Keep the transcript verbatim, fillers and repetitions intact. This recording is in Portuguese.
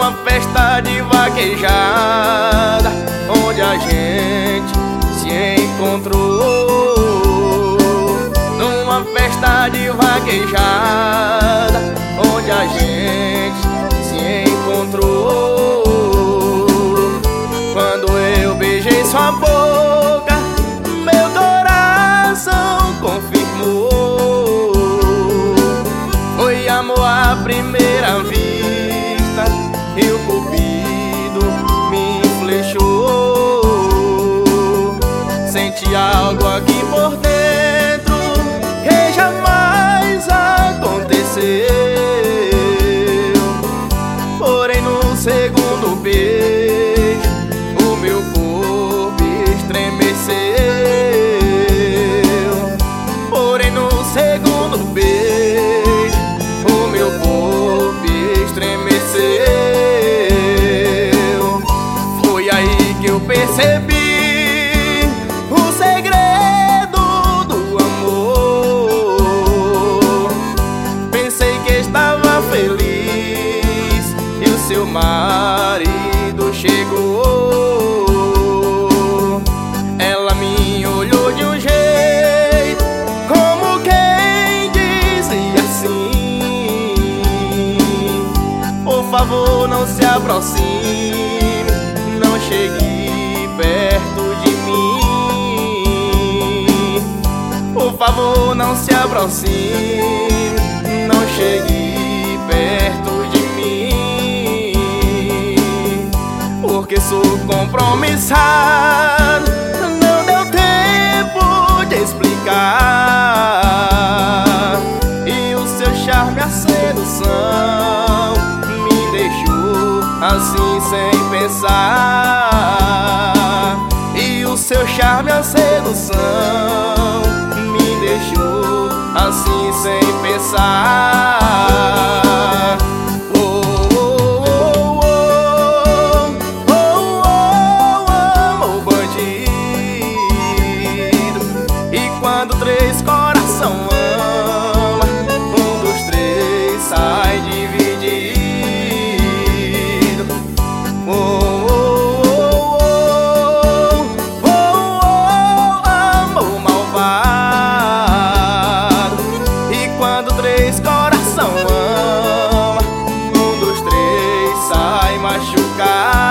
numa festa de vaquejada, onde a gente se encontrou. Numa festa de vaquejada, onde a gente se encontrou. Quando eu beijei sua boca, meu coração confirmou. Foi amor à primeira vista, e o cupido me flechou. Senti algo aqui por dentro que jamais aconteceu. Porém no segundo beijo o meu corpo estremeceu. Porém no segundo beijo o meu corpo estremeceu. Foi aí que eu percebi o segredo do amor. Pensei que estava feliz e o seu marido chegou. Ela me olhou de um jeito como quem dizia assim: por favor, não se aproxime, não chegue perto de mim. Por favor, não se aproxime, não chegue perto de mim, porque sou compromissado. Não deu tempo de explicar, e o seu charme, a sedução, me deixou assim sem pensar. E o seu charme, a sedução, me deixou assim sem pensar. Oh, oh, oh, oh, oh, oh, oh, oh, bandido. E quando três coração ama, um dos três sai dividido. Oh, oh, oh, oh, oh, oh, amor malvado. E quando três coração ama, um dos três sai machucado.